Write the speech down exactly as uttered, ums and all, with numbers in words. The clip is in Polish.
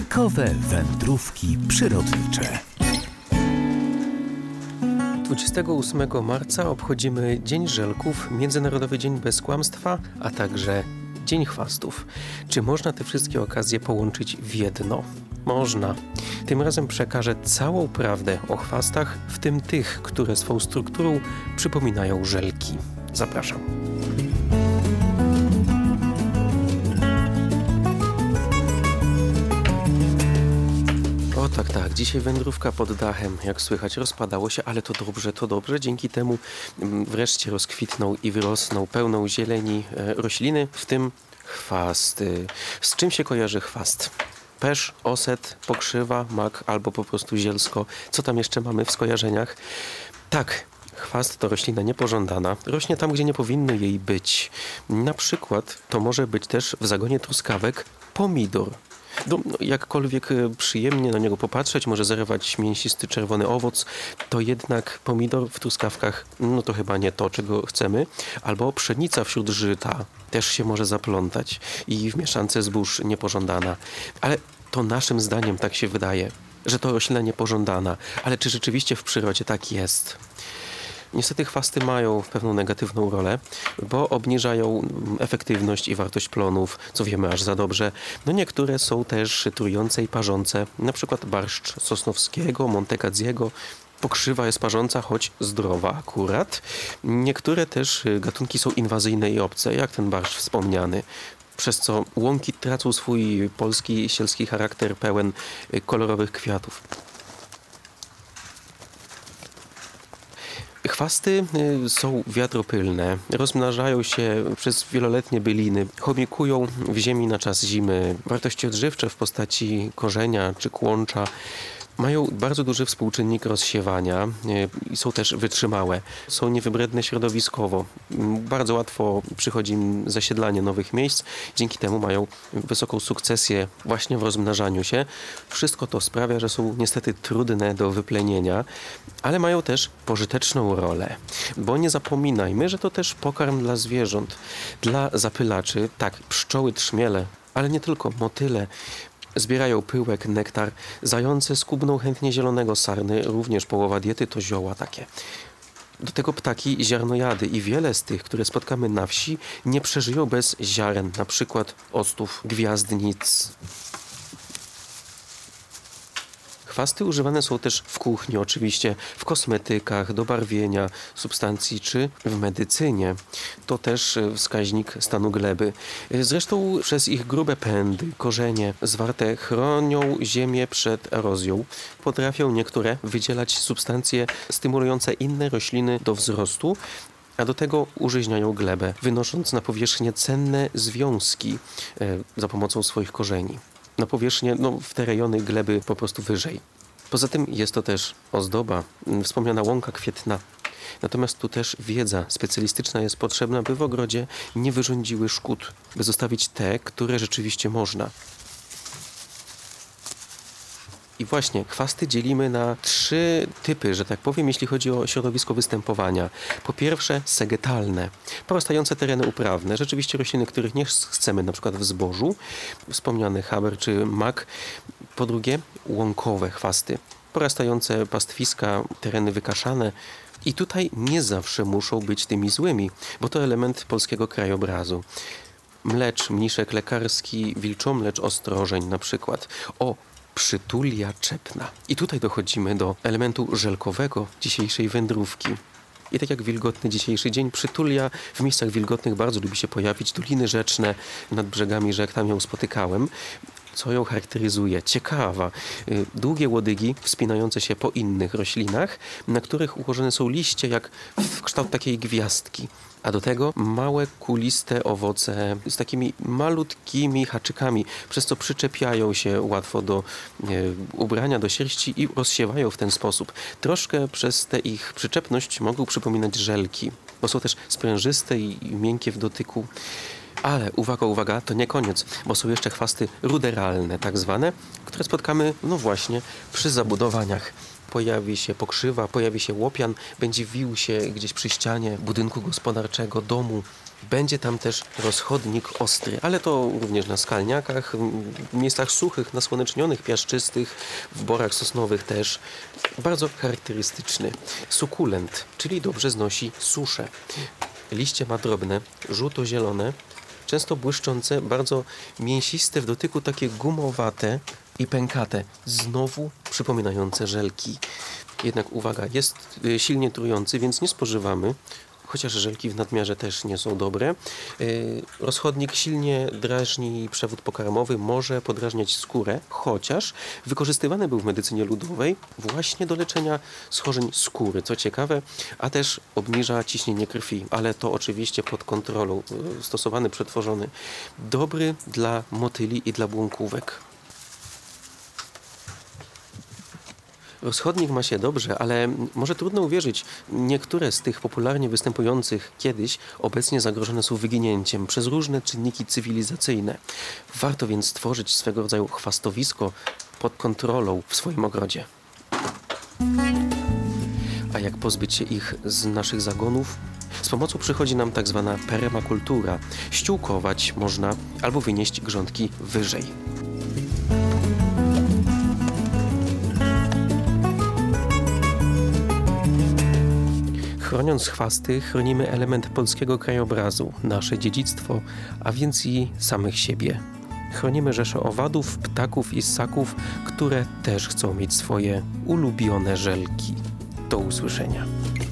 Bajkowe wędrówki przyrodnicze. dwudziestego ósmego marca obchodzimy Dzień Żelków, Międzynarodowy Dzień Bez Kłamstwa, a także Dzień Chwastów. Czy można te wszystkie okazje połączyć w jedno? Można. Tym razem przekażę całą prawdę o chwastach, w tym tych, które swą strukturą przypominają żelki. Zapraszam. O tak, tak. Dzisiaj wędrówka pod dachem, jak słychać, rozpadało się, ale to dobrze, to dobrze. Dzięki temu wreszcie rozkwitną i wyrosną pełną zieleni rośliny, w tym chwast. Z czym się kojarzy chwast? Pesz, oset, pokrzywa, mak albo po prostu zielsko. Co tam jeszcze mamy w skojarzeniach? Tak, chwast to roślina niepożądana. Rośnie tam, gdzie nie powinno jej być. Na przykład to może być też w zagonie truskawek pomidor. No, jakkolwiek przyjemnie na niego popatrzeć, może zarywać mięsisty czerwony owoc, to jednak pomidor w truskawkach, no to chyba nie to, czego chcemy. Albo pszenica wśród żyta też się może zaplątać i w mieszance zbóż niepożądana. Ale to naszym zdaniem tak się wydaje, że to roślina niepożądana. Ale czy rzeczywiście w przyrodzie tak jest? Niestety chwasty mają pewną negatywną rolę, bo obniżają efektywność i wartość plonów, co wiemy aż za dobrze. No niektóre są też trujące i parzące, na przykład barszcz sosnowskiego, montecadziego. Pokrzywa jest parząca, choć zdrowa akurat. Niektóre też gatunki są inwazyjne i obce, jak ten barszcz wspomniany, przez co łąki tracą swój polski, sielski charakter pełen kolorowych kwiatów. Chwasty są wiatropylne, rozmnażają się przez wieloletnie byliny, chomikują w ziemi na czas zimy. Wartości odżywcze w postaci korzenia czy kłącza mają bardzo duży współczynnik rozsiewania i są też wytrzymałe. Są niewybredne środowiskowo. Bardzo łatwo przychodzi im zasiedlanie nowych miejsc. Dzięki temu mają wysoką sukcesję właśnie w rozmnażaniu się. Wszystko to sprawia, że są niestety trudne do wyplenienia, ale mają też pożyteczną rolę. Bo nie zapominajmy, że to też pokarm dla zwierząt. Dla zapylaczy, tak, pszczoły, trzmiele, ale nie tylko, motyle, zbierają pyłek, nektar. Zające skubną chętnie zielonego, sarny, również połowa diety to zioła takie. Do tego ptaki ziarnojady i wiele z tych, które spotkamy na wsi, nie przeżyją bez ziaren, na przykład octów, gwiazdnic. Chwasty używane są też w kuchni, oczywiście, w kosmetykach, do barwienia substancji czy w medycynie. To też wskaźnik stanu gleby. Zresztą przez ich grube pędy, korzenie zwarte chronią ziemię przed erozją. Potrafią niektóre wydzielać substancje stymulujące inne rośliny do wzrostu, a do tego użyźniają glebę, wynosząc na powierzchnię cenne związki za pomocą swoich korzeni. Na powierzchnię, no w te rejony gleby po prostu wyżej. Poza tym jest to też ozdoba, wspomniana łąka kwietna. Natomiast tu też wiedza specjalistyczna jest potrzebna, by w ogrodzie nie wyrządziły szkód, by zostawić te, które rzeczywiście można. I właśnie, chwasty dzielimy na trzy typy, że tak powiem, jeśli chodzi o środowisko występowania. Po pierwsze, segetalne, porastające tereny uprawne, rzeczywiście rośliny, których nie chcemy, na przykład w zbożu, wspomniany haber czy mak. Po drugie, łąkowe chwasty, porastające pastwiska, tereny wykaszane. I tutaj nie zawsze muszą być tymi złymi, bo to element polskiego krajobrazu. Mlecz, mniszek lekarski, wilczomlecz, ostrożeń na przykład. O, przytulia czepna. I tutaj dochodzimy do elementu żelkowego dzisiejszej wędrówki. I tak jak wilgotny dzisiejszy dzień, przytulia w miejscach wilgotnych bardzo lubi się pojawić. Doliny rzeczne nad brzegami rzek, tam ją spotykałem. Co ją charakteryzuje? Ciekawa. Długie łodygi wspinające się po innych roślinach, na których ułożone są liście jak w kształt takiej gwiazdki. A do tego małe, kuliste owoce z takimi malutkimi haczykami, przez co przyczepiają się łatwo do e, ubrania, do sierści i rozsiewają w ten sposób. Troszkę przez tę ich przyczepność mogą przypominać żelki, bo są też sprężyste i, i miękkie w dotyku. Ale uwaga, uwaga, to nie koniec, bo są jeszcze chwasty ruderalne, tak zwane, które spotkamy, no właśnie, przy zabudowaniach. pojawi się pokrzywa, pojawi się łopian, będzie wił się gdzieś przy ścianie budynku gospodarczego, domu. Będzie tam też rozchodnik ostry, ale to również na skalniakach, w miejscach suchych, nasłonecznionych, piaszczystych, w borach sosnowych też. Bardzo charakterystyczny. Sukulent, czyli dobrze znosi suszę. Liście ma drobne, żółto-zielone, często błyszczące, bardzo mięsiste w dotyku, takie gumowate i pękate, znowu przypominające żelki. Jednak uwaga, jest silnie trujący, więc nie spożywamy, chociaż żelki w nadmiarze też nie są dobre. Rozchodnik silnie drażni przewód pokarmowy, może podrażniać skórę, chociaż wykorzystywany był w medycynie ludowej właśnie do leczenia schorzeń skóry, co ciekawe, a też obniża ciśnienie krwi, ale to oczywiście pod kontrolą, stosowany, przetworzony. Dobry dla motyli i dla błąkówek. Rozchodnik ma się dobrze, ale może trudno uwierzyć, niektóre z tych popularnie występujących kiedyś obecnie zagrożone są wyginięciem przez różne czynniki cywilizacyjne. Warto więc stworzyć swego rodzaju chwastowisko pod kontrolą w swoim ogrodzie. A jak pozbyć się ich z naszych zagonów? Z pomocą przychodzi nam tak zwana permakultura. Ściółkować można albo wynieść grządki wyżej. Chroniąc chwasty, chronimy element polskiego krajobrazu, nasze dziedzictwo, a więc i samych siebie. Chronimy rzesze owadów, ptaków i ssaków, które też chcą mieć swoje ulubione żelki. Do usłyszenia.